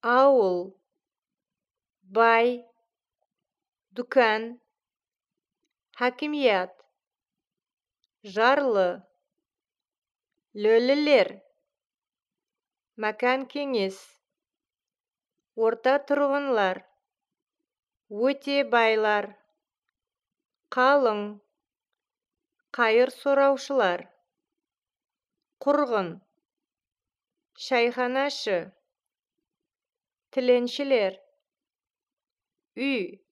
ауыл, бай, дүкән, хакимият, жарлы, лөлілер, мәкән кеңес, орта тұрғынлар, өте байлар, қалың, қайыр сұраушылар, құрғын, шайханашы, тіленшілер, үй,